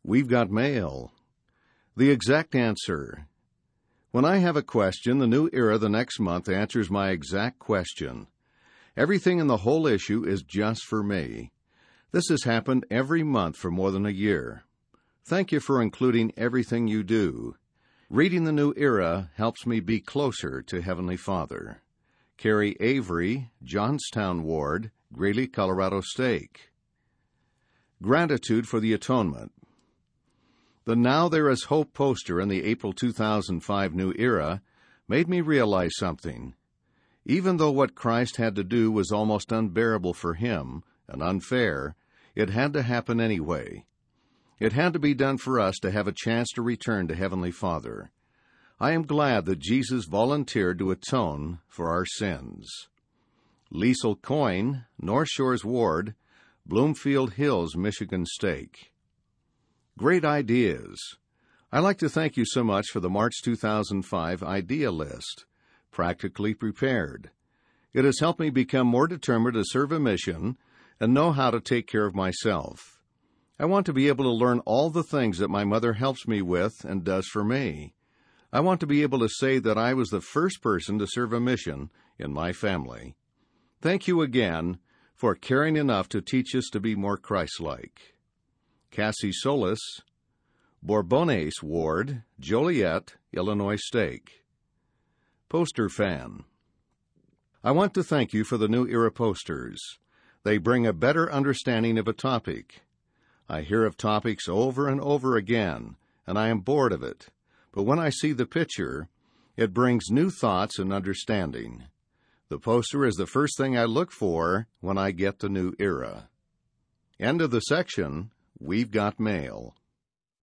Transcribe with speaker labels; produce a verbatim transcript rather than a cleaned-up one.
Speaker 1: We've got mail. The exact answer. When I have a question, the New Era the next month answers my exact question. Everything in the whole issue is just for me. This has happened every month for more than a year. Thank you for including everything you do. Reading the New Era helps me be closer to Heavenly Father. Carrie Avery, Johnstown Ward, Greeley, Colorado Stake. Gratitude for the Atonement. The Now There Is Hope poster in the April two thousand five New Era made me realize something. Even though what Christ had to do was almost unbearable for him and unfair, it had to happen anyway. It had to be done for us to have a chance to return to Heavenly Father. I am glad that Jesus volunteered to atone for our sins. Liesel Coyne, North Shores Ward, Bloomfield Hills, Michigan Stake. Great ideas. I'd like to thank you so much for the March two thousand five idea list. Practically prepared. It has helped me become more determined to serve a mission and know how to take care of myself. I want to be able to learn all the things that my mother helps me with and does for me. I want to be able to say that I was the first person to serve a mission in my family. Thank you again for caring enough to teach us to be more Christ-like. Cassie Solis, Bourbonnais Ward, Joliet, Illinois Stake. Poster fan. I want to thank you for the New Era posters. They bring a better understanding of a topic. I hear of topics over and over again, and I am bored of it. But when I see the picture, it brings new thoughts and understanding. The poster is the first thing I look for when I get the New Era. End of the section. We've got mail.